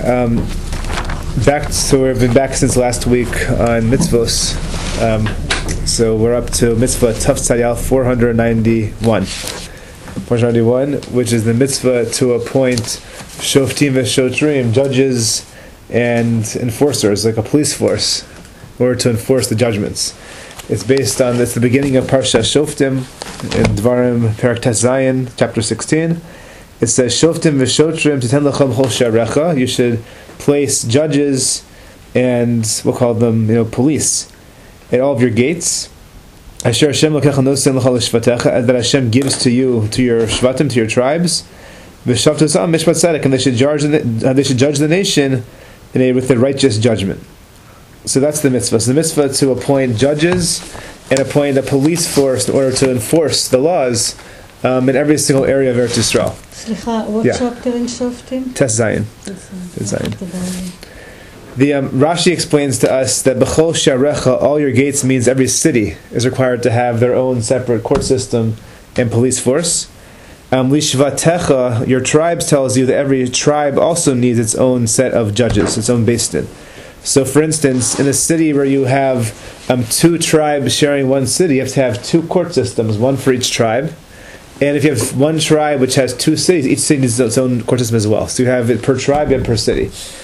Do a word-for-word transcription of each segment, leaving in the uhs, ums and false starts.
Um, back, so we've been back since last week on mitzvos. Um, so we're up to mitzvah Taf Tzayal four ninety-one. four ninety-one, which is the mitzvah to appoint shoftim v'shotrim, judges and enforcers, like a police force, in order to enforce the judgments. It's based on, it's the beginning of Parsha Shoftim, in Dvarim Perek Tes Zayin, chapter sixteen. It says, Shoftim v'shotrim titen lachem chol she'arecha. You should place judges and, we'll call them, you know, police, at all of your gates. Asher Hashem lokecha nosen l'chol shvatecha, that Hashem gives to you, to your shvatim, to your tribes. V'shavtos am mishpat tzedek, and they should judge the, uh, they should judge the nation in a, with the righteous judgment. So that's the mitzvah. So the mitzvah to appoint judges and appoint a police force in order to enforce the laws um, in every single area of Eretz Yisrael. Slicha, what Yeah. chapter in Shoftim? Tes Zayin. Tes Zayin. The um, Rashi explains to us that b'chol she'arecha, all your gates, means every city is required to have their own separate court system and police force. Um, Lishvatecha, your tribes, tells you that every tribe also needs its own set of judges, its own beis din. So, for instance, in a city where you have um, two tribes sharing one city, you have to have two court systems, one for each tribe. And if you have one tribe which has two cities, each city needs its own court system as well. So you have it per tribe and per city.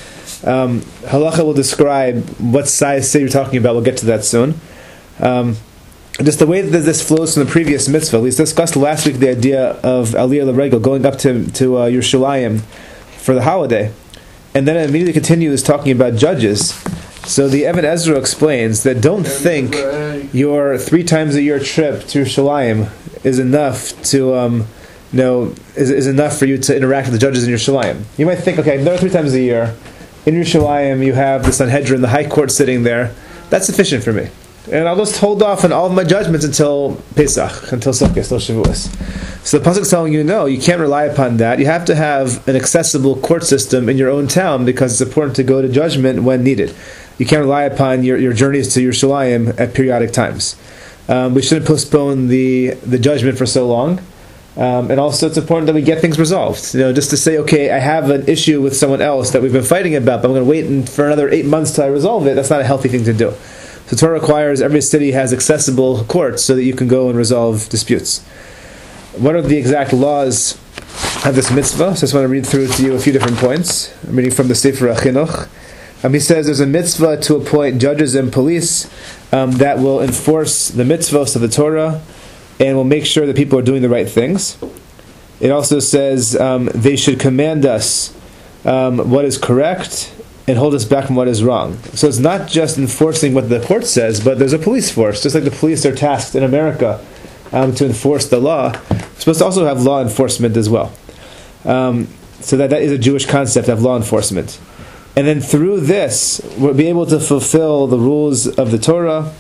Um, Halacha will describe what size city you're talking about. We'll get to that soon. Um, just the way that this flows from the previous mitzvah, we discussed last week the idea of Aliyah L'Regel, going up to, to uh, Yerushalayim for the holiday. And then it immediately continues talking about judges. So the Even Ezra explains that don't think your three times a year trip to Yerushalayim is enough to, um, you know, is, is enough for you to interact with the judges in Yerushalayim. You might think, okay, there are three times a year. In Yerushalayim, you have the Sanhedrin, the High Court sitting there. That's sufficient for me. And I'll just hold off on all of my judgments until Pesach, until Sukkot, until Shavuos. So the Pasuk is telling you, no, you can't rely upon that. You have to have an accessible court system in your own town because it's important to go to judgment when needed. You can't rely upon your, your journeys to Yerushalayim at periodic times. Um, we shouldn't postpone the, the judgment for so long. Um, and also it's important that we get things resolved. You know, just to say, okay, I have an issue with someone else that we've been fighting about, but I'm going to wait in, for another eight months till I resolve it. That's not a healthy thing to do. So Torah requires every city has accessible courts so that you can go and resolve disputes. What are the exact laws of this mitzvah? So I just want to read through to you a few different points. I'm reading from the Sefer HaChinuch. Um, he says there's a mitzvah to appoint judges and police um, that will enforce the mitzvahs of the Torah and will make sure that people are doing the right things. It also says um, they should command us um, what is correct and hold us back from what is wrong. So it's not just enforcing what the court says, but there's a police force. Just like the police are tasked in America um, to enforce the law, we're supposed to also have law enforcement as well. Um, so that, that is a Jewish concept of law enforcement. And then through this, we'll be able to fulfill the rules of the Torah,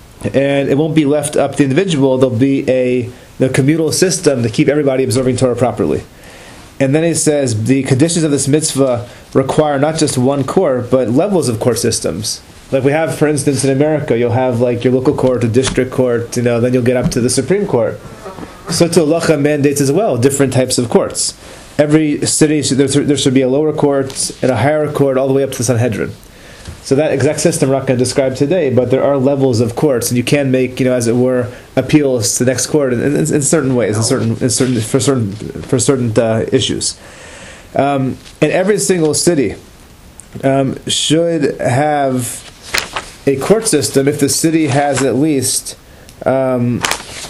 and it won't be left up to the individual. There'll be a the communal system to keep everybody observing Torah properly. And then he says the conditions of this mitzvah require not just one court, but levels of court systems. Like we have, for instance, in America, you'll have like your local court, a district court, you know, then you'll get up to the Supreme Court. So to halacha mandates as well different types of courts. Every city, there should be a lower court and a higher court all the way up to the Sanhedrin. So that exact system we're not going to describe today, but there are levels of courts, and you can make, you know, as it were, appeals to the next court in, in, in certain ways, in certain, in certain for certain for certain uh, issues. Um, and every single city um, should have a court system if the city has at least, um,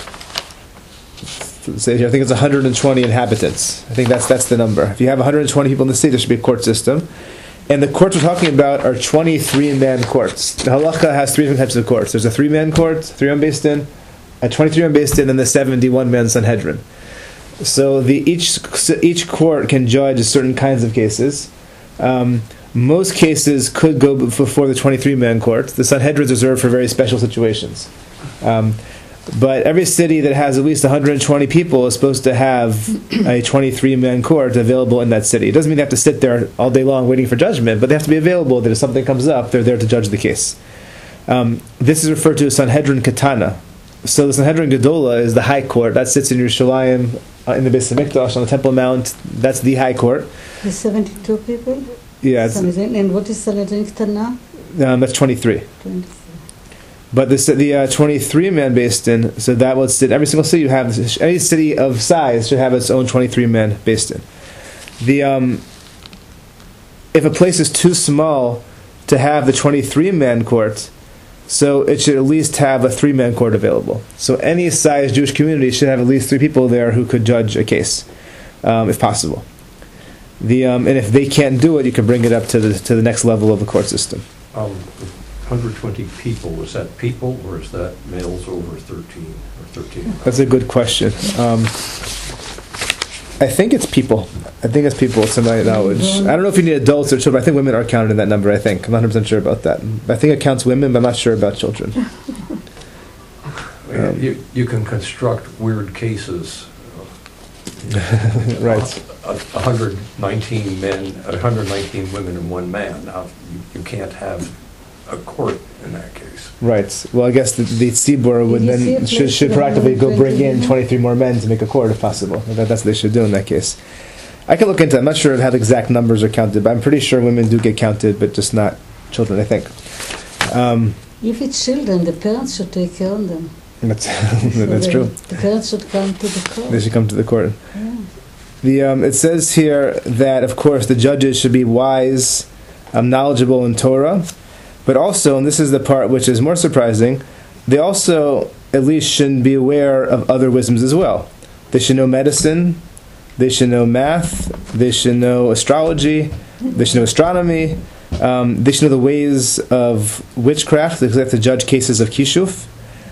say here, I think it's one hundred twenty inhabitants. I think that's that's the number. If you have one hundred twenty people in the city, there should be a court system. And the courts we're talking about are twenty-three man courts. The halacha has three different types of courts. There's a three-man court, three-man beis din, a twenty-three man beis din, and the seventy-one man Sanhedrin. So the each each court can judge certain kinds of cases. Um, most cases could go before the twenty-three man court. The Sanhedrin is reserved for very special situations. Um, But every city that has at least one hundred twenty people is supposed to have a twenty-three man court available in that city. It doesn't mean they have to sit there all day long waiting for judgment, but they have to be available that if something comes up, they're there to judge the case. Um, this is referred to as Sanhedrin Katana. So the Sanhedrin Gedola is the high court. That sits in Yerushalayim, uh, in the Beis Hamikdash, on the Temple Mount. That's the high court. The seventy-two people? Yeah, it's, Sanhedrin. And what is Sanhedrin Ktana? um, that's twenty-three. twenty-three. But the the uh, twenty-three man Beis Din, so that would sit every single city you have. Any city of size should have its own twenty-three man Beis Din. The um, if a place is too small to have the twenty-three man court, so it should at least have a three man court available. So any size Jewish community should have at least three people there who could judge a case, um, if possible. The um, and if they can't do it, you can bring it up to the to the next level of the court system. Um, one hundred twenty people, is that people or is that males over thirteen or thirteen? That's a good question. Um, I think it's people. I think it's people, to my knowledge. I don't know if you need adults or children. I think women are counted in that number, I think. I'm not one hundred percent sure about that. I think it counts women, but I'm not sure about children. Um, you, you can construct weird cases. Right. A one hundred nineteen men, one hundred nineteen women and one man. Now, you, you can't have a court in that case. Right. Well, I guess the, the Tzibur would Did you see a then, should, place should with proactively go bring in one hundred twenty? twenty-three more men to make a court, if possible. That, that's what they should do in that case. I can look into it. I'm not sure how the exact numbers are counted, but I'm pretty sure women do get counted, but just not children, I think. Um, If it's children, the parents should take care of them. that's So that's the- true. The parents should come to the court. They should come to the court. Yeah. The um, it says here that, of course, the judges should be wise, um, knowledgeable in Torah, but also, and this is the part which is more surprising, they also at least should be aware of other wisdoms as well. They should know medicine, they should know math, they should know astrology, they should know astronomy, um, they should know the ways of witchcraft, because they have to judge cases of kishuf.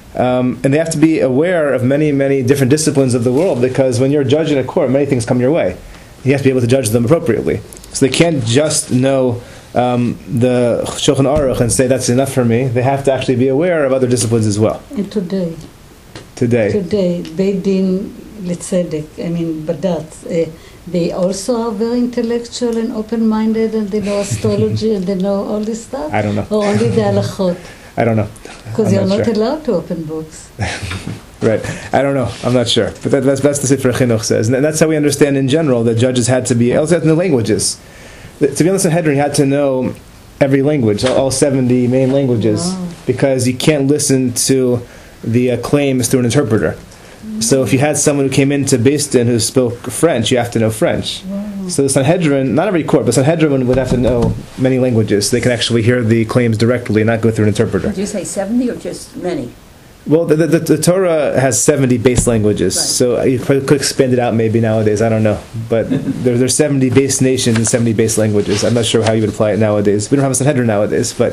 Um, and they have to be aware of many, many different disciplines of the world, because when you're judging a court, many things come your way. You have to be able to judge them appropriately. So they can't just know um, the Shulchan Aruch and say, that's enough for me. They have to actually be aware of other disciplines as well. And today, Today. today, Beit Din Letzedek, I mean, Badat, uh, they also are very intellectual and open-minded, and they know astrology, and they know all this stuff? I don't know. Or only the halachot? I don't know. Because I'm you're not not sure. allowed to open books. Right. I don't know. I'm not sure. But that, that's, that's the Sefer Chinuch says. And that's how we understand in general that judges had to be, also had to know languages. To be on the Sanhedrin, you had to know every language, all all seventy main languages, Wow. because you can't listen to the uh, claims through an interpreter. So if you had someone who came into Beis Din who spoke French, you have to know French. Wow. So the Sanhedrin, not every court, but Sanhedrin would have to know many languages. So they can actually hear the claims directly and not go through an interpreter. Did you say seventy or just many? Well, the, the, the Torah has seventy base languages, Right. so you could could expand it out maybe nowadays, I don't know. But there, there's seventy base nations and seventy base languages. I'm not sure how you would apply it nowadays. We don't have a Sanhedrin nowadays, but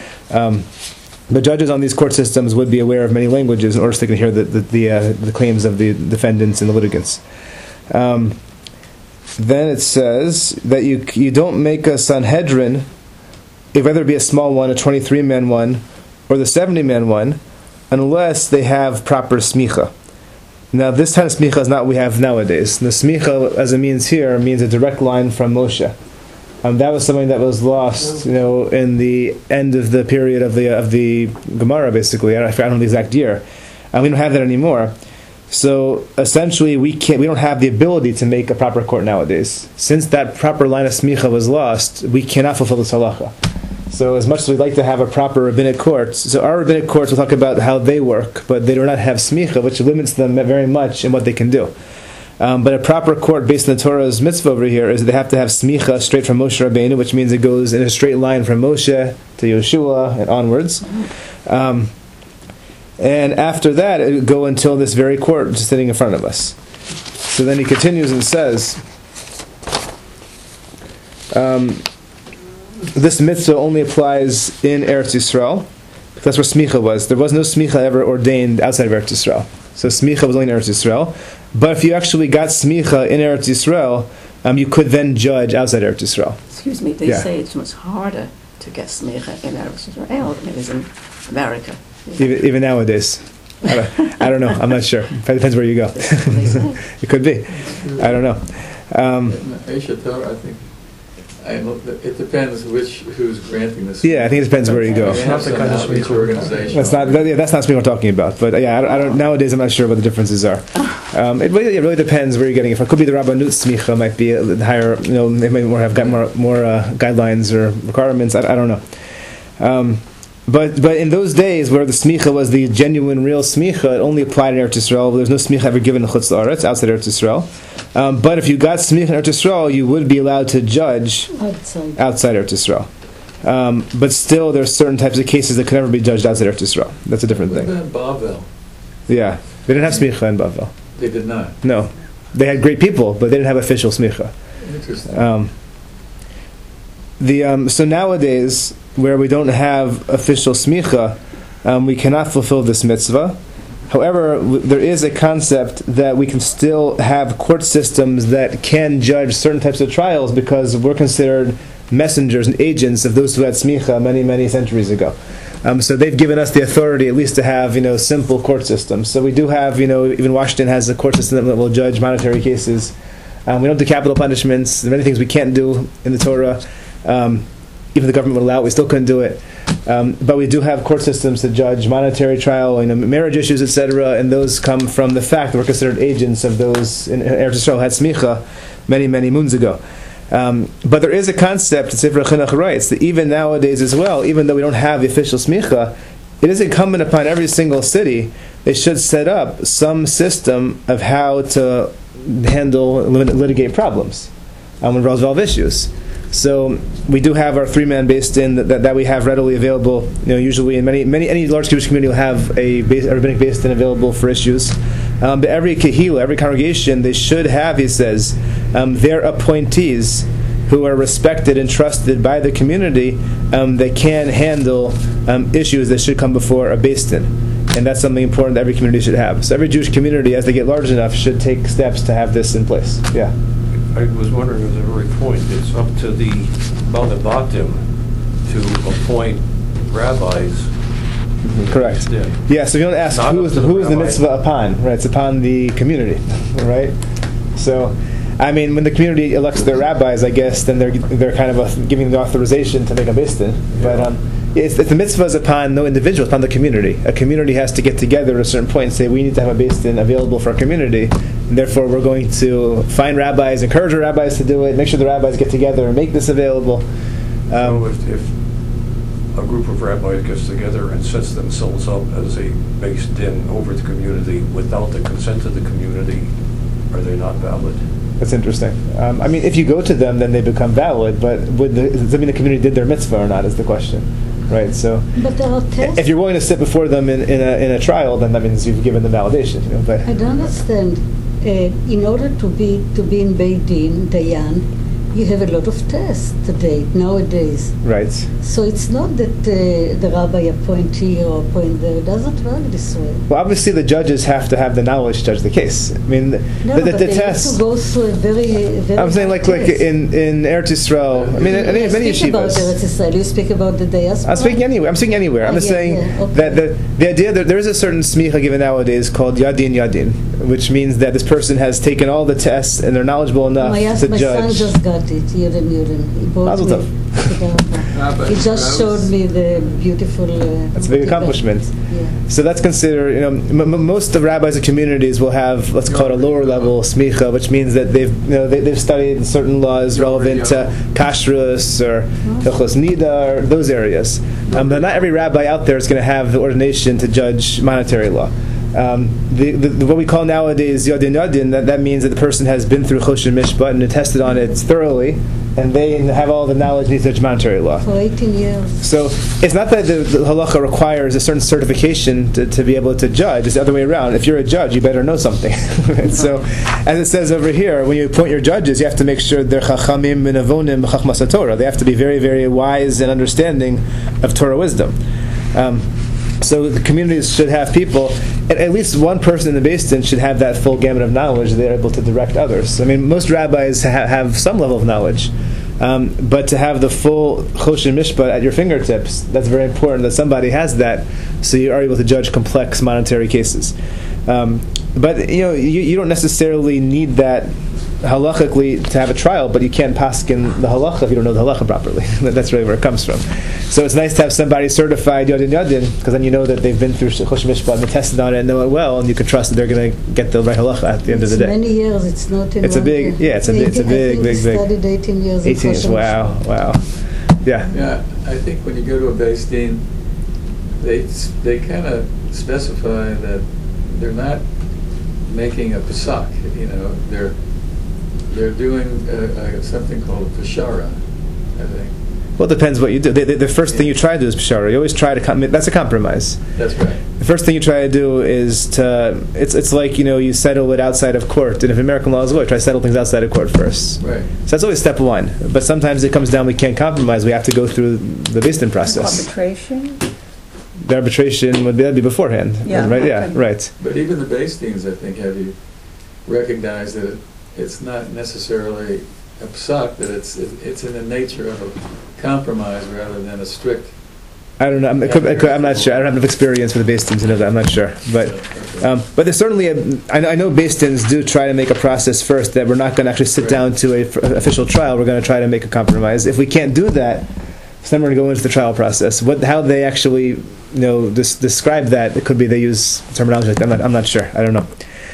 um, the judges on these court systems would be aware of many languages in order so they can hear the, the, the, uh, the claims of the defendants and the litigants. Um, then it says that you you don't make a Sanhedrin, if whether it be a small one, a twenty-three man one, or the seventy man one, unless they have proper smicha. Now, this kind of smicha is not what we have nowadays. The smicha, as it means here, means a direct line from Moshe. Um, that was something that was lost, you know, in the end of the period of the of the Gemara, basically. I don't, I don't know the exact year. And we don't have that anymore. So essentially, we can't. We don't have the ability to make a proper court nowadays. Since that proper line of smicha was lost, we cannot fulfill the halacha. So as much as we'd like to have a proper rabbinic court, so our rabbinic courts will talk about how they work, but they do not have smicha, which limits them very much in what they can do. Um, but a proper court based on the Torah's mitzvah over here is that they have to have smicha straight from Moshe Rabbeinu, which means it goes in a straight line from Moshe to Yeshua and onwards. Um, and after that, it would go until this very court which is sitting in front of us. So then he continues and says, um, this mitzvah only applies in Eretz Yisrael, because that's where smicha was. There was no smicha ever ordained outside of Eretz Yisrael. So smicha was only in Eretz Yisrael. But if you actually got smicha in Eretz Yisrael, um, you could then judge outside Eretz Yisrael. Excuse me, they Yeah. say it's much harder to get smicha in Eretz Israel than it is in America. Even, even nowadays. I don't, I don't know. I'm not sure. It depends where you go. That's what they say. It could be. I don't know. Um, Aisha Torah, I think, I know that it depends which who's granting this. yeah, I think it depends where you go. It's not the kind of speech organization. That's not. That, yeah, that's not something we're talking about. But yeah, I don't, I don't. Nowadays, I'm not sure what the differences are. Um, it, really, it really depends where you're getting it from. It could be the Rabbanut Smicha, might be a little higher, you know, they might more have got more, more uh, guidelines or requirements, I, I don't know. Um, but but in those days where the Smicha was the genuine, real Smicha, it only applied in Eretz Yisrael. There's no Smicha ever given in Chutz La'aretz, outside Eretz Yisrael. Um, but if you got Smicha in Eretz Yisrael, you would be allowed to judge Outside. outside Eretz Yisrael. Um, but still, there's certain types of cases that could never be judged outside Eretz Yisrael. That's a different What thing. about Bavel? Yeah, they didn't have Smicha in Bavel. They did not. No, they had great people, but they didn't have official Smicha. Interesting. Um, the um, so nowadays, where we don't have official smicha, um, we cannot fulfill this mitzvah. However, w- there is a concept that we can still have court systems that can judge certain types of trials because we're considered messengers and agents of those who had smicha many, many centuries ago. Um, so they've given us the authority at least to have, you know, simple court systems. So we do have, you know, even Washington has a court system that will judge monetary cases. Um, we don't do capital punishments. There are many things we can't do in the Torah. Um, even the government would allow it, we still couldn't do it. Um, but we do have court systems to judge monetary trial, you know, marriage issues, et cetera. And those come from the fact that we're considered agents of those in Eretz Yisrael had smicha many, many moons ago. Um, but there is a concept, Sefer Chinuch writes, that even nowadays as well, even though we don't have the official smicha, it is incumbent upon every single city, they should set up some system of how to handle, lit- litigate problems um, and resolve issues. So we do have our three-man based in that, that, that we have readily available. You know, usually in many, many any large Jewish community will have a, base, a rabbinic based in available for issues. Um, but every kehila, every congregation, they should have, he says, um, their appointees who are respected and trusted by the community um, that can handle um, issues that should come before a based in. And that's something important that every community should have. So every Jewish community, as they get large enough, should take steps to have this in place. Yeah. I was wondering, at every point, it's up to the Baldabatim to appoint rabbis. Correct. Yeah. Yeah, so if you want to ask Not who up is to the, the who is the rabbi. mitzvah upon, right? It's upon the community, right? So, I mean, when the community elects their rabbis, I guess, then they're they're kind of a, giving the authorization to make a bistin. But um, it's, it's the mitzvah is upon no individual, it's upon the community. A community has to get together at a certain point and say, we need to have a bistin available for our community, and therefore we're going to find rabbis, encourage our rabbis to do it, make sure the rabbis get together and make this available. So Um, if, if a group of rabbis gets together and sets themselves up as a base din over the community without the consent of the community, are they not valid? That's interesting. Um, I mean, if you go to them, then they become valid. But would the, does that mean the community did their mitzvah or not? Is the question, right? So, But there are tests. if you're willing to sit before them in, in a in a trial, then that means you've given them validation. You know, but I don't understand. Uh, in order to be to be in Beit Din, Dayan, you have a lot of tests today, nowadays. right. So it's not that uh, the rabbi appoint here or appoint there. It doesn't work this way. Well, obviously, the judges have to have the knowledge to judge the case. I mean, the, No, the, the, but the they test. have to go through a very, very I'm saying, like, hard like test. in in Eretz Yisrael. I mean, in, You in many speak about yeshivas. Eretz Yisrael. You speak about the diaspora. I'm speaking anywhere. I'm speaking anywhere. I'm Oh, just yeah, saying yeah, okay. that the, the idea that there is a certain smicha given nowadays called yadin yadin, which means that this person has taken all the tests and they're knowledgeable enough My, to my son judge. just got it, Yudin Yudin. He bought Mazel me. tov. Ah, but He that just showed was- me the beautiful. Uh, That's a big event. accomplishment. Yeah. So that's considered, you know, m- m- most of rabbis and communities will have, let's call it a lower level smicha, which means that they've, you know, they, they've studied certain laws relevant to kashrus or hilchos nida or those areas. Um, but not every rabbi out there is going to have the ordination to judge monetary law. Um, the, the, the, what we call nowadays yadin yadin, that, that means that the person has been through choshen mishpat and attested on it thoroughly, and they have all the knowledge needs to judge monetary law. For eighteen years. So it's not that the, the halacha requires a certain certification to, to be able to judge. It's the other way around. If you're a judge, you better know something. So, as it says over here, when you appoint your judges, you have to make sure they're chachamim and avonim chachmas Torah. They have to be very, very wise and understanding of Torah wisdom. Um, so the communities should have people, at, at least one person in the Beis Din should have that full gamut of knowledge. They're able to direct others. I mean, most rabbis ha- have some level of knowledge. Um, but to have the full choshen mishpat at your fingertips, that's very important that somebody has that, so you are able to judge complex monetary cases. Um, but you know, you, you don't necessarily need that halachically to have a trial, but you can't paskin the halacha if you don't know the halacha properly. That's really where it comes from. So it's nice to have somebody certified yadin yadin, because then you know that they've been through chosh mishpat and tested on it and know it well, and you can trust that they're going to get the right halacha at the end it's of the day. Many years. It's not. In It's a one big, year. yeah. It's a, it's a big, I think big, we big. Studied eighteen years. in eighteen years. chosh Wow, wow. Yeah. Yeah, I think when you go to a Beis Din, they they kind of specify that they're not making a pasak. You know, they're they're doing uh, uh, something called a pashara, I think. Well, it depends what you do. The, the, the first thing you try to do is pshara. You always try to com- that's a compromise. That's right. The first thing you try to do is to it's it's like, you know, you settle it outside of court, and if American law is law, you try to settle things outside of court first. Right. So that's always step one. But sometimes it comes down, we can't compromise. We have to go through the Beis Din process. Arbitration? The arbitration would be, that'd be beforehand. Yeah, Right. Yeah. okay. Right. But even the Beis Dins, I think, have you recognized that it, it's not necessarily a psak, that it's it, it's in the nature of a compromise rather than a strict. I don't know. I'm, it could, it could, I'm not sure. I don't have enough experience with the Beis Din to know that. I'm not sure. But um, but there's certainly a. I know, I know Beis Dins do try to make a process first that we're not going to actually sit Right. down to a f- official trial. We're going to try to make a compromise. If we can't do that, so then we're going to go into the trial process. What how they actually you know dis- describe that? It could be they use terminology like that. I'm not. I'm not sure. I don't know.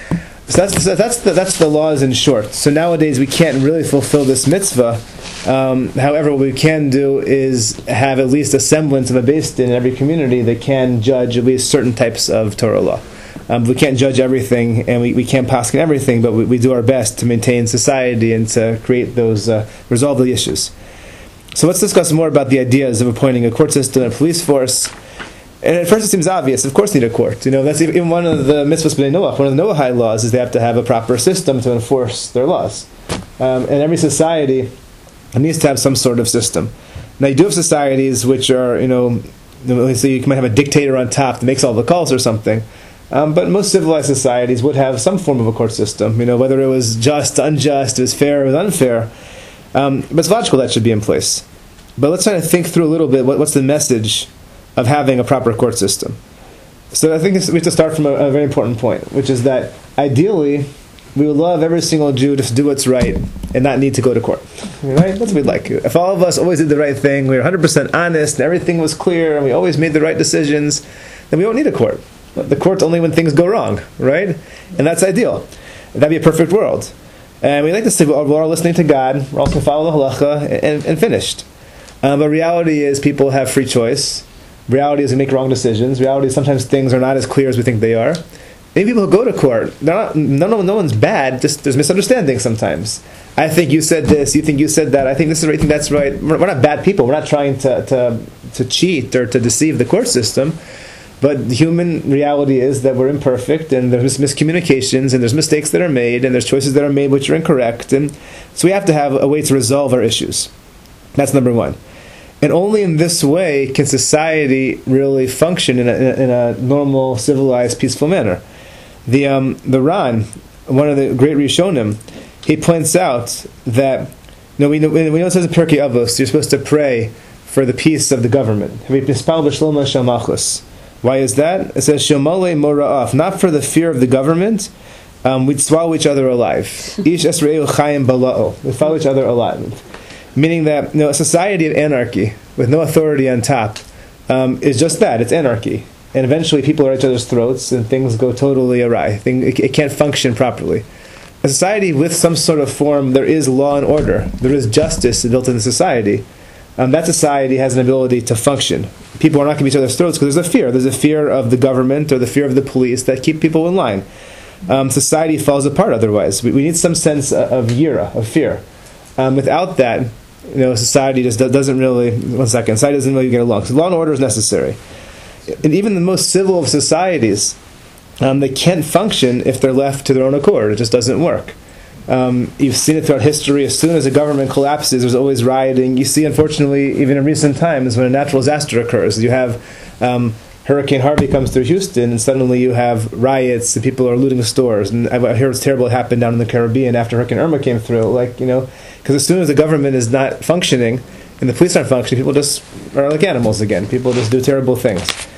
So that's so that's the that's the laws in short. So nowadays we can't really fulfill this mitzvah. Um, however, what we can do is have at least a semblance of a Beis Din in every community that can judge at least certain types of Torah law. Um, we can't judge everything, and we, we can't paskin everything, but we, we do our best to maintain society and to create those uh, resolve the issues. So let's discuss more about the ideas of appointing a court system and a police force. And at first it seems obvious. Of course, you need a court. You know, that's even one of the mitzvahs b'nei Noach. One of the Noahide laws is they have to have a proper system to enforce their laws. Um, and every society needs to have some sort of system. Now, you do have societies which are, you know, let's say you might have a dictator on top that makes all the calls or something. Um, but most civilized societies would have some form of a court system. You know, whether it was just, unjust, it was fair, it was unfair. Um, but it's logical that should be in place. But let's try to think through a little bit. What, what's the message of having a proper court system? So I think this, we have to start from a, a very important point, which is that ideally we would love every single Jew to do what's right and not need to go to court. Right? That's what we'd like. If all of us always did the right thing, we were one hundred percent honest, and everything was clear, and we always made the right decisions, then we don't need a court. The court's only when things go wrong, right? And that's ideal. That'd be a perfect world. And we like to say we're all listening to God, we're also going to follow the halacha, and, and finished. Um, but reality is people have free choice. Reality is we make wrong decisions. Reality is sometimes things are not as clear as we think they are. Maybe people who go to court, they're not, no, no, no one's bad, just there's misunderstanding sometimes. I think you said this, you think you said that, I think this is right, you think that's right. We're, we're not bad people. We're not trying to, to, to cheat or to deceive the court system. But human reality is that we're imperfect, and there's miscommunications, and there's mistakes that are made, and there's choices that are made which are incorrect. And so we have to have a way to resolve our issues. That's number one. And only in this way can society really function in a, in a normal, civilized, peaceful manner. The um, the Ran, one of the great Rishonim, he points out that you know, we know, we know it says in Pirkei Avos you're supposed to pray for the peace of the government. Why is that? It says Shomale Mora'af, not for the fear of the government. Um, we'd swallow each other alive. Ish Esra'el Chayim Bala'o. We follow each other alive. Meaning that you know, a society of anarchy with no authority on top um, is just that. It's anarchy. And eventually people are at each other's throats and things go totally awry. Thing, it, it can't function properly. A society with some sort of form, there is law and order. There is justice built in the society. Um, that society has an ability to function. People are not going to be at each other's throats because there's a fear. There's a fear of the government or the fear of the police that keep people in line. Um, society falls apart otherwise. We, we need some sense of yira, of fear. Um, without that, you know, society just doesn't really. One second, society doesn't really get along. So law and order is necessary, and even the most civil of societies, um, they can't function if they're left to their own accord. It just doesn't work. Um, you've seen it throughout history. As soon as a government collapses, there's always rioting. You see, unfortunately, even in recent times, when a natural disaster occurs, you have um, Hurricane Harvey comes through Houston, and suddenly you have riots, and people are looting stores. And I hear it's terrible. It happened down in the Caribbean after Hurricane Irma came through. Like you know, because as soon as the government is not functioning and the police aren't functioning, people just are like animals again. People just do terrible things.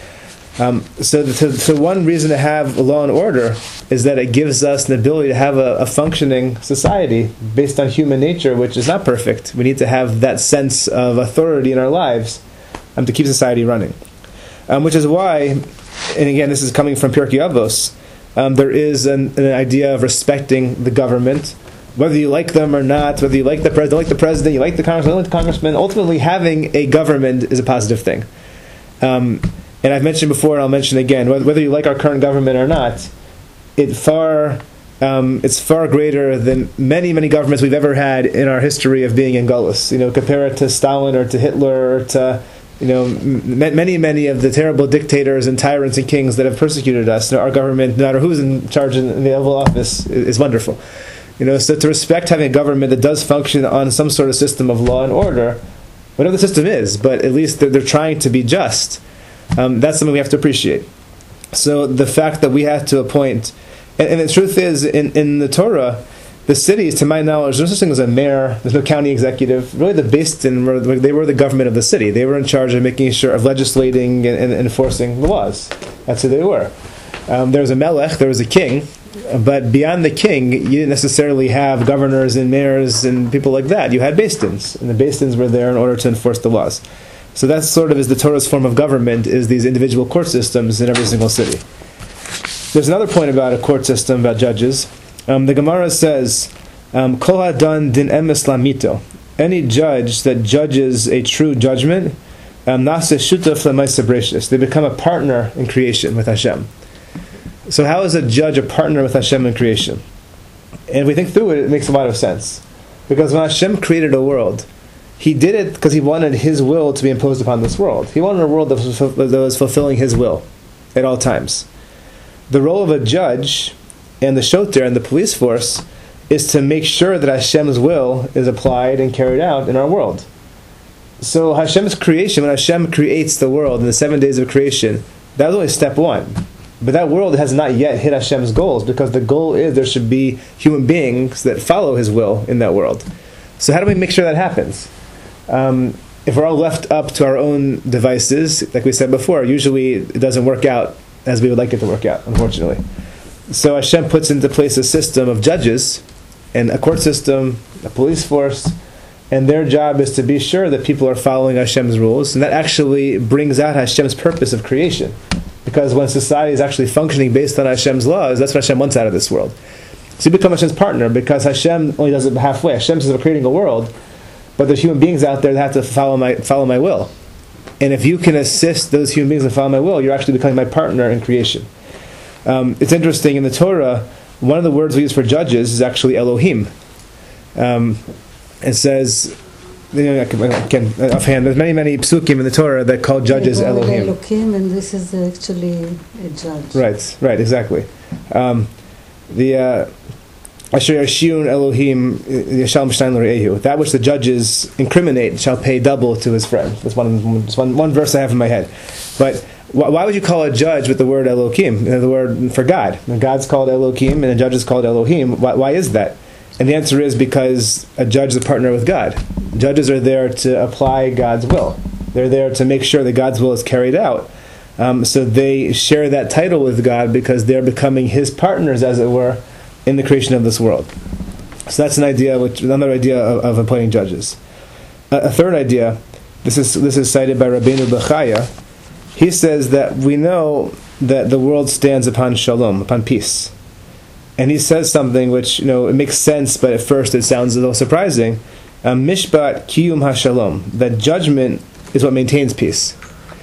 Um, so, the, so one reason to have law and order is that it gives us the ability to have a, a functioning society based on human nature, which is not perfect. We need to have that sense of authority in our lives um, to keep society running. Um, which is why, and again, this is coming from Pirkei Avos, um, there is an, an idea of respecting the government, whether you like them or not, whether you like the president, like the president, you like the congressman, like the congressman. Ultimately, having a government is a positive thing. Um, And I've mentioned before, and I'll mention again, whether you like our current government or not, it far um, it's far greater than many, many governments we've ever had in our history of being in Gullus. You know, compare it to Stalin or to Hitler or to, you know, m- many, many of the terrible dictators and tyrants and kings that have persecuted us. Our government, no matter who's in charge in the Oval Office, is, is wonderful. You know, so to respect having a government that does function on some sort of system of law and order, whatever the system is, but at least they're, they're trying to be just. Um, that's something we have to appreciate. So the fact that we have to appoint, and, and the truth is, in, in the Torah, the cities, to my knowledge, there's no such thing as a mayor, there's no county executive. Really, the Beis Din, were, they were the government of the city. They were in charge of making sure, of legislating and, and enforcing the laws. That's who they were. Um, there was a melech, there was a king, but beyond the king, you didn't necessarily have governors and mayors and people like that. You had Beis Dins, and the Beis Dins were there in order to enforce the laws. So that sort of is the Torah's form of government, is these individual court systems in every single city. There's another point about a court system, about judges. Um, the Gemara says, um, Kol hadan din emes lamito. Any judge that judges a true judgment, um, nase shutaf l'maaseh bereishis. They become a partner in creation with Hashem. So how is a judge a partner with Hashem in creation? And if we think through it, it makes a lot of sense. Because when Hashem created a world, He did it because He wanted His will to be imposed upon this world. He wanted a world that was, that was fulfilling His will at all times. The role of a judge and the shoter and the police force is to make sure that Hashem's will is applied and carried out in our world. So Hashem's creation, when Hashem creates the world in the seven days of creation, that was only step one. But that world has not yet hit Hashem's goals, because the goal is there should be human beings that follow His will in that world. So how do we make sure that happens? Um, if we're all left up to our own devices, like we said before, usually it doesn't work out as we would like it to work out, unfortunately. So Hashem puts into place a system of judges and a court system, a police force, and their job is to be sure that people are following Hashem's rules, and that actually brings out Hashem's purpose of creation. Because when society is actually functioning based on Hashem's laws, that's what Hashem wants out of this world. So you become Hashem's partner, because Hashem only does it halfway. Hashem says we're creating a world, but there's human beings out there that have to follow my follow my will. And if you can assist those human beings to follow my will, you're actually becoming my partner in creation. Um, it's interesting, in the Torah, one of the words we use for judges is actually Elohim. Um, it says, you know, I can, I can, offhand, there's many, many psukim in the Torah that call judges Elohim. Elohim, and this is actually a judge. Right, right, exactly. Um, the uh, Asher Yashiyun Elohim Yashal Mishnaim L'Re'ehu. That which the judges incriminate shall pay double to his friend. That's one, that's one, one verse I have in my head. But why would you call a judge with the word Elohim, the word for God? God's called Elohim and a judge is called Elohim. Why, why is that? And the answer is because a judge is a partner with God. Judges are there to apply God's will. They're there to make sure that God's will is carried out. Um, so they share that title with God because they're becoming His partners, as it were, in the creation of this world. So that's an idea, which another idea of, of appointing judges. Uh, a third idea, this is this is cited by Rabbeinu Bechaya. He says that we know that the world stands upon shalom, upon peace. And he says something which, you know, it makes sense, but at first it sounds a little surprising. Um, Mishpat kiyum hashalom, that judgment is what maintains peace.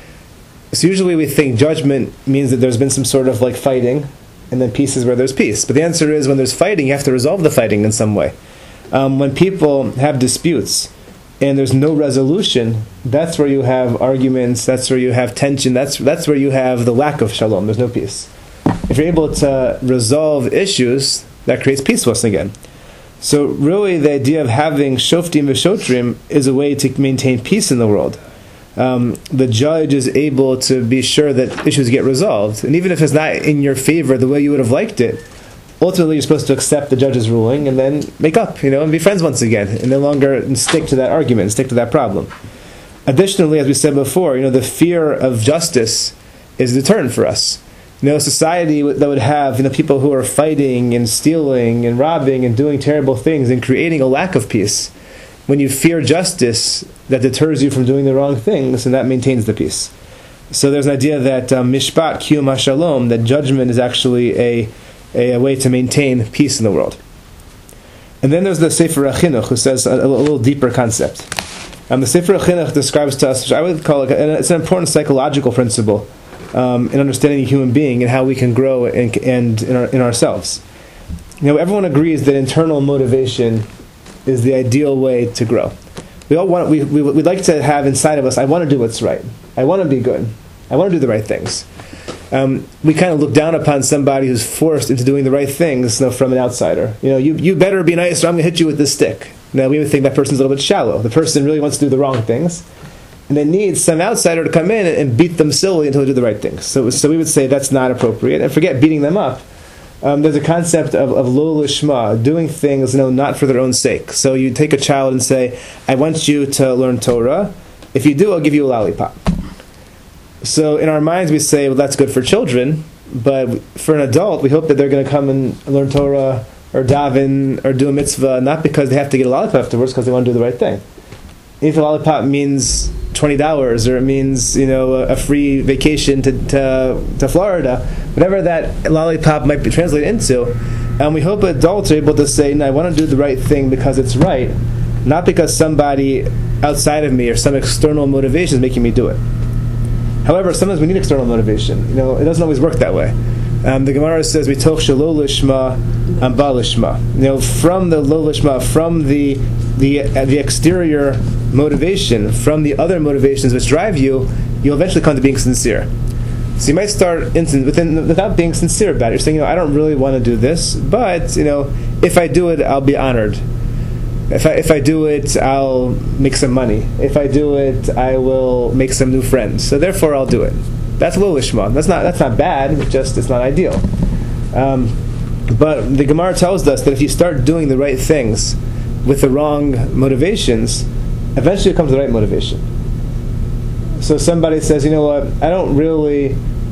So usually we think judgment means that there's been some sort of like fighting, and then peace is where there's peace. But the answer is, when there's fighting, you have to resolve the fighting in some way. Um, when people have disputes and there's no resolution, that's where you have arguments, that's where you have tension, that's that's where you have the lack of shalom, there's no peace. If you're able to resolve issues, that creates peace once again. So really the idea of having shoftim v'shotrim is a way to maintain peace in the world. Um, the judge is able to be sure that issues get resolved. And even if it's not in your favor the way you would have liked it, ultimately you're supposed to accept the judge's ruling and then make up, you know, and be friends once again, and no longer stick to that argument, stick to that problem. Additionally, as we said before, you know, the fear of justice is a deterrent for us. You know, a society that would have, you know, people who are fighting and stealing and robbing and doing terrible things and creating a lack of peace. When you fear justice, that deters you from doing the wrong things, and that maintains the peace. So there's an idea that um, mishpat kiyum hashalom, that judgment is actually a, a, a way to maintain peace in the world. And then there's the Sefer HaChinuch, who says a, a little deeper concept. Um, the Sefer HaChinuch describes to us, which I would call it, and it's an important psychological principle um, in understanding a human being and how we can grow and, and in, our, in ourselves. You know, everyone agrees that internal motivation is the ideal way to grow. We all want, we, we, we'd like to have inside of us, I want to do what's right. I want to be good. I want to do the right things. Um, we kind of look down upon somebody who's forced into doing the right things, you know, from an outsider. You know, you, you better be nice or I'm going to hit you with this stick. Now, we would think that person's a little bit shallow. The person really wants to do the wrong things, and they need some outsider to come in and beat them silly until they do the right things. So, so we would say that's not appropriate. And forget beating them up. Um, there's a concept of, of lo lishma, doing things, you know, not for their own sake. So you take a child and say, I want you to learn Torah. If you do, I'll give you a lollipop. So in our minds we say, well, that's good for children, but for an adult, we hope that they're going to come and learn Torah or daven or do a mitzvah, not because they have to get a lollipop afterwards, because they want to do the right thing. If a lollipop means twenty dollars or it means, you know, a, a free vacation to, to to Florida, whatever that lollipop might be translated into, and we hope adults are able to say, no, I want to do the right thing because it's right, not because somebody outside of me or some external motivation is making me do it. However, sometimes we need external motivation. You know, it doesn't always work that way. Um, the Gemara says, "Mitoch shelo lishma amba lishma." You know, from the lo lishma, from the the uh, the exterior motivation, from the other motivations which drive you, you'll eventually come to being sincere. So you might start instant, within, without being sincere about it. You're saying, you know, I don't really want to do this, but you know, if I do it, I'll be honored. If I if I do it, I'll make some money. If I do it, I will make some new friends. So therefore, I'll do it. That's lo lishma. That's not that's not bad. It's just it's not ideal. Um, but the Gemara tells us that if you start doing the right things with the wrong motivations, eventually it comes to the right motivation. So somebody says, you know what, I don't really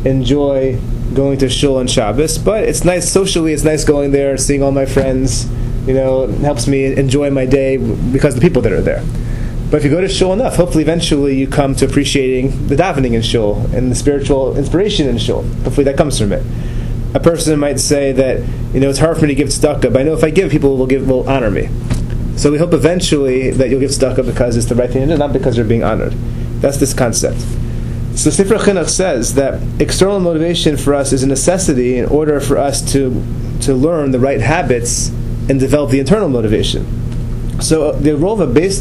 enjoy going to shul on Shabbos, but it's nice socially. It's nice going there, seeing all my friends. You know, it helps me enjoy my day because of the people that are there. But if you go to shul enough, hopefully eventually you come to appreciating the davening in shul and the spiritual inspiration in shul. Hopefully that comes from it. A person might say that, you know, it's hard for me to give tzedakah, but I know if I give, people will give will honor me. So we hope eventually that you'll give tzedakah because it's the right thing to do, not because you're being honored. That's this concept. So Sefer Chinuch says that external motivation for us is a necessity in order for us to to learn the right habits and develop the internal motivation. So the role of a Beis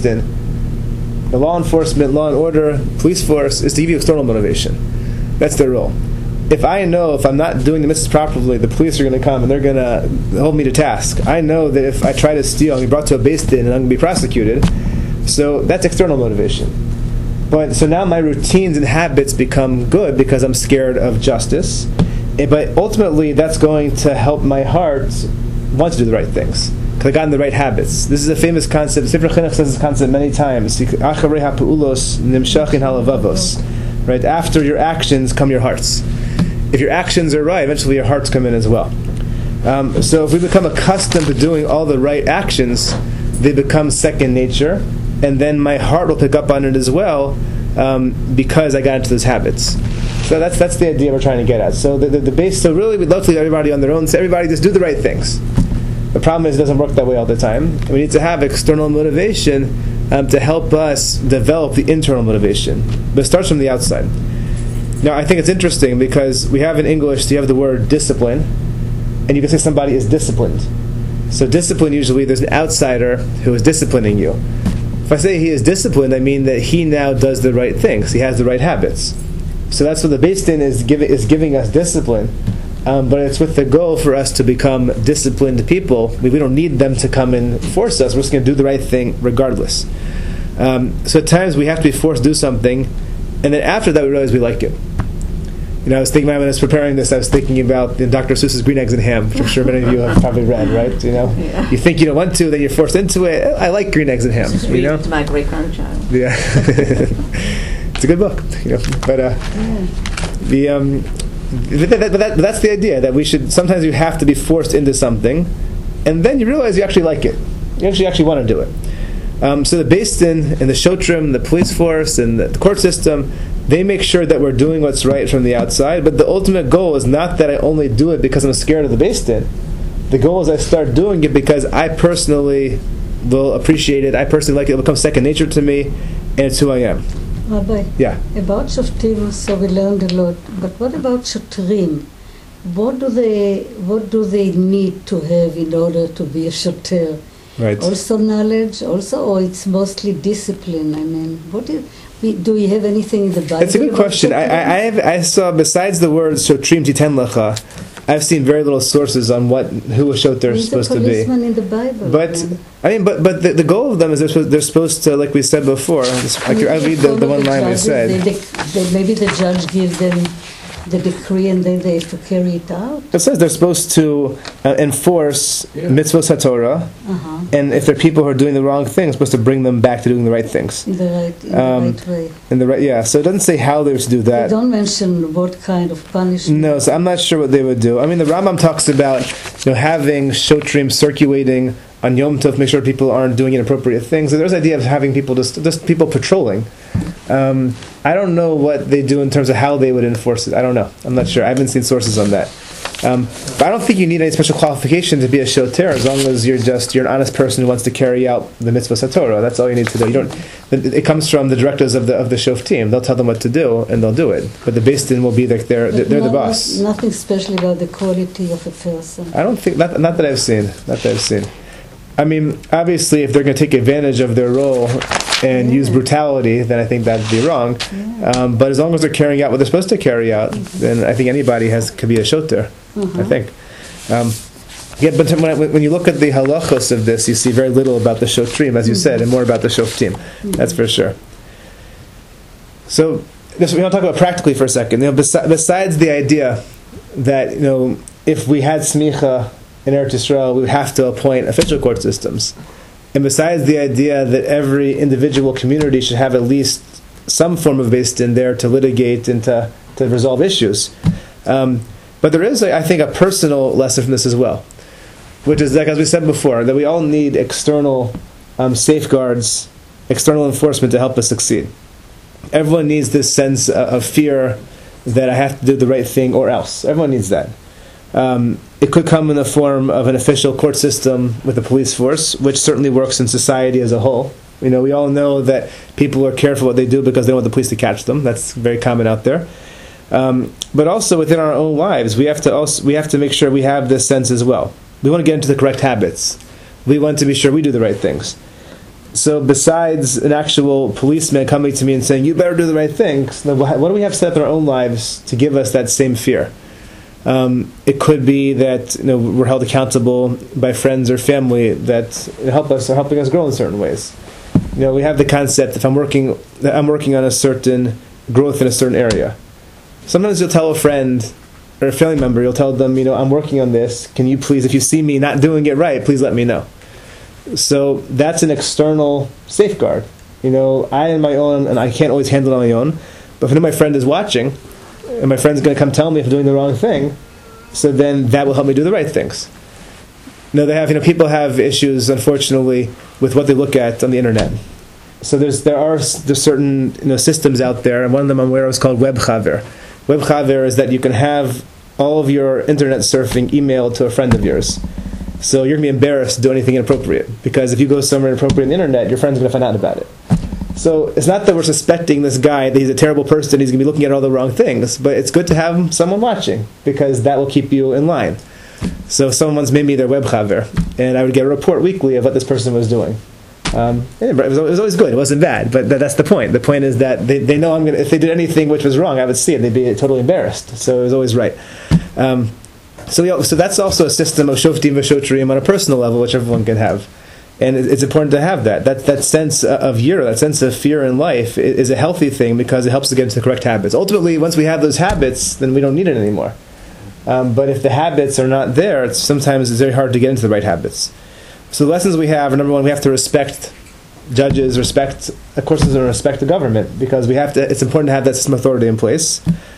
Din, the law enforcement, law and order, police force, is to give you external motivation. That's their role. If I know if I'm not doing the mitzvahs properly, the police are going to come and they're going to hold me to task. I know that if I try to steal, I'll be brought to a Beis Din and I'm going to be prosecuted. So that's external motivation. But so now my routines and habits become good because I'm scared of justice. But ultimately, that's going to help my heart want to do the right things because I got in the right habits. This is a famous concept. Sefer Chinuch says this concept many times. Acharei ha'peulos nimshachin halavavos. Right after your actions come your hearts. If your actions are right, eventually your hearts come in as well. Um, so if we become accustomed to doing all the right actions, they become second nature, and then my heart will pick up on it as well um, because I got into those habits. So that's that's the idea we're trying to get at. So the, the, the base. So really, we'd love to leave everybody on their own. So everybody just do the right things. The problem is it doesn't work that way all the time. We need to have external motivation um, to help us develop the internal motivation. But it starts from the outside. Now, I think it's interesting because we have in English, you have the word discipline, and you can say somebody is disciplined. So discipline, usually, there's an outsider who is disciplining you. If I say he is disciplined, I mean that he now does the right things. He has the right habits. So that's what the Beis Din is giving, is giving us discipline. Um, but it's with the goal for us to become disciplined people. We, we don't need them to come and force us. We're just going to do the right thing regardless. Um, so at times we have to be forced to do something, and then after that we realize we like it. You know, I was thinking when I was preparing this, I was thinking about you know, Doctor Seuss's Green Eggs and Ham, which I'm sure many of you have probably read, right? You know, yeah. You think you don't want to, then you're forced into it. I like Green Eggs and Ham. Just you read know, it to my great grandchild. Yeah, it's a good book. You know, but uh, The um, but that, but that, but that's the idea, that we should, sometimes you have to be forced into something, and then you realize you actually like it. You actually actually want to do it. Um, so the Beis Din and the Shotrim, the police force, and the court system, they make sure that we're doing what's right from the outside, but the ultimate goal is not that I only do it because I'm scared of the Beis Din. The goal is I start doing it because I personally will appreciate it, I personally like it, it will become second nature to me, and it's who I am. Rabbi, Yeah. about Shoftim, so we learned a lot, but what about Shotrim? What do they, what do they need to have in order to be a Shoter? Right. Also knowledge, also, or it's mostly discipline? I mean, what is, we, do we have anything in the Bible? That's a good about question. I, I, Shotrim? I, have, I saw, besides the words Shotrim Titen Lecha, I've seen very little sources on what who a Shoter is He's supposed a to be. policeman in the Bible. But man. I mean, but but the, the goal of them is they're supposed, they're supposed to, like we said before. I, I read the, the one line we judges, said. They, they, they, maybe the judge gives them the decree and then they have to carry it out. It says they're supposed to uh, enforce Yeah. mitzvot haTorah, Uh-huh. and if there are people who are doing the wrong things, supposed to bring them back to doing the right things. In the right, in Um, the right way. In the right, yeah. So it doesn't say how they're to do They that. don't mention what kind of punishment. No, so I'm not sure what they would do. I mean, the Rambam talks about, you know, having shotrim circulating on Yom Tov, make sure people aren't doing inappropriate things. So there's the idea of having people just just people patrolling. Um, I don't know what they do in terms of how they would enforce it. I don't know. I'm not sure. I haven't seen sources on that. Um, but I don't think you need any special qualification to be a shoter, as long as you're just you're an honest person who wants to carry out the mitzvah haTorah. That's all you need to do. You don't. It comes from the directors of the of the shoftim. They'll tell them what to do, and they'll do it. But the Beis Din will be like they're But they're the no- boss. Nothing special about the quality of a person. I don't think not not that I've seen. Not that I've seen. I mean, obviously, if they're going to take advantage of their role and Yeah. use brutality, then I think that'd be wrong. Yeah. Um, but as long as they're carrying out what they're supposed to carry out, then I think anybody has could be a shoter. Uh-huh. I think. Um, yeah, but when, I, when you look at the halachos of this, you see very little about the shotrim, as you said, and more about the shoftim. That's for sure. So, just, we want to talk about practically for a second. You know, besi- besides the idea that, you know, if we had smicha in Eretz Yisrael, we would have to appoint official court systems. And besides the idea that every individual community should have at least some form of Beis Din there to litigate and to, to resolve issues. Um, but there is, I think, a personal lesson from this as well, which is, like as we said before, that we all need external um, safeguards, external enforcement to help us succeed. Everyone needs this sense of fear that I have to do the right thing or else. Everyone needs that. Um, it could come in the form of an official court system with a police force, which certainly works in society as a whole. You know, we all know that people are careful what they do because they don't want the police to catch them. That's very common out there. Um, but also within our own lives, we have to also we have to make sure we have this sense as well. We want to get into the correct habits. We want to be sure we do the right things. So besides an actual policeman coming to me and saying, you better do the right things, what do we have set up in our own lives to give us that same fear? Um, it could be that, you know, we're held accountable by friends or family that help us or helping us grow in certain ways. You know, we have the concept, if I'm working I'm working on a certain growth in a certain area. Sometimes you'll tell a friend or a family member, you'll tell them, you know, I'm working on this. Can you please, if you see me not doing it right, please let me know. So that's an external safeguard. You know, I am my own, and I can't always handle it on my own. But if I know my friend is watching, and my friend's going to come tell me if I'm doing the wrong thing, so then that will help me do the right things. No, they have, you know, people have issues, unfortunately, with what they look at on the internet. So there's there are there's certain, you know, systems out there, and one of them I'm aware of is called Web Chaver. Web Chaver is that you can have all of your internet surfing emailed to a friend of yours. So you're going to be embarrassed to do anything inappropriate, because if you go somewhere inappropriate on the internet, your friend's going to find out about it. So it's not that we're suspecting this guy that he's a terrible person, he's going to be looking at all the wrong things, but it's good to have someone watching, because that will keep you in line. So someone's made me their web chaver, and I would get a report weekly of what this person was doing. Um, it was it was always good, it wasn't bad, but that's the point. The point is that they, they know I'm gonna, if they did anything which was wrong, I would see it, they'd be totally embarrassed. So it was always right. Um, so, we, so that's also a system of shoftim v'shotrim on a personal level, which everyone can have. And it's important to have that. That that sense of yira, that sense of fear in life, is a healthy thing because it helps to get into the correct habits. Ultimately, once we have those habits, then we don't need it anymore. Um, but if the habits are not there, it's, sometimes it's very hard to get into the right habits. So the lessons we have are, number one, we have to respect judges, respect, of course, and respect the government, because we have to. It's important to have that system of authority in place.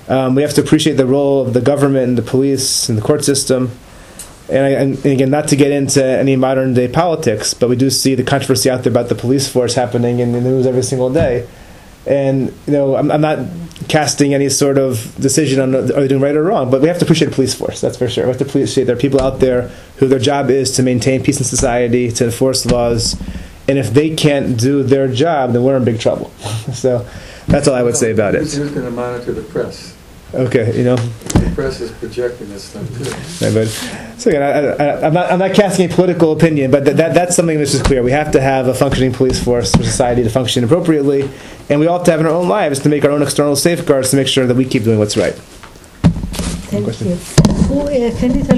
Um, we have to appreciate the role of the government and the police and the court system. And, I, and again, not to get into any modern day politics, but we do see the controversy out there about the police force happening in the news every single day. And, you know, I'm, I'm not casting any sort of decision on are they doing right or wrong, but we have to appreciate the police force, that's for sure. We have to appreciate there are people out there who their job is to maintain peace in society, to enforce laws, and if they can't do their job, then we're in big trouble. So that's all I would say about it. Who's going to monitor the press? Okay, you know. The press is projecting this stuff too. Yeah, but, so again, I, I, I'm not I'm not casting a political opinion, but that, that that's something that's just clear. We have to have a functioning police force for society to function appropriately, and we all have to have in our own lives to make our own external safeguards to make sure that we keep doing what's right. Thank you. Who, uh, can you tell